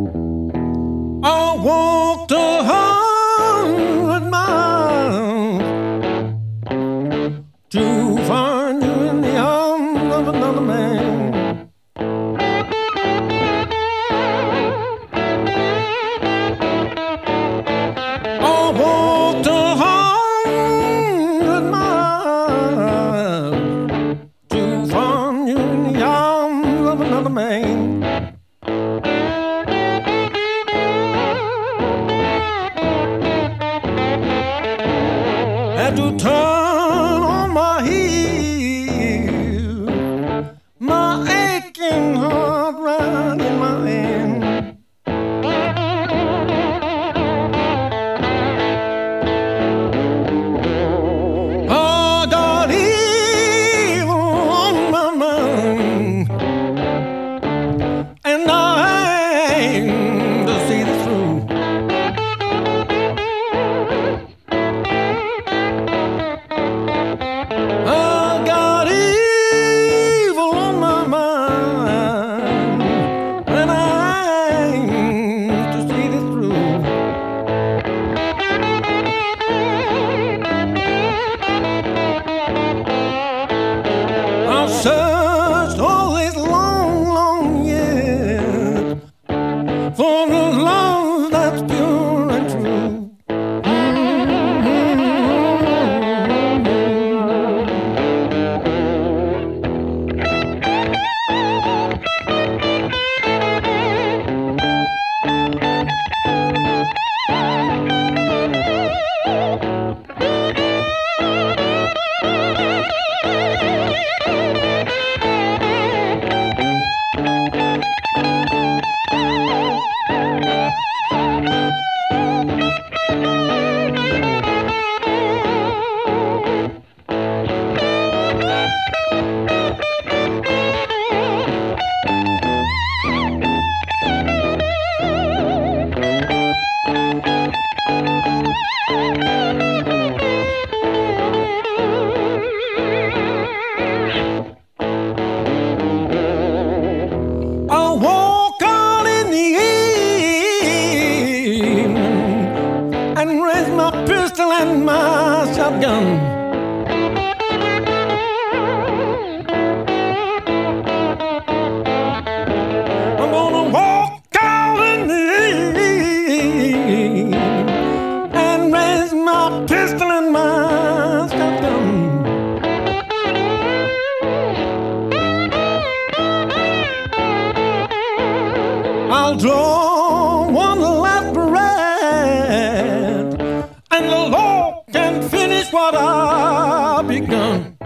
I walked 100 miles to find you in the arms of another man. I walked 100 miles to find you in the arms of another man. Had to turn on my heel, my aching heart right in my hand. I got evil on my mind, and I aim to see this through. I got evil on my mind, and I aim to see this through. I've searched all these long, long years for the love that's pure and true. I walk out in the evening and raise my pistol and my shotgun. I'm gonna walk out in the evening and raise my pistol and my shotgun. I'll draw one last breath, and the Lord can finish what I've begun.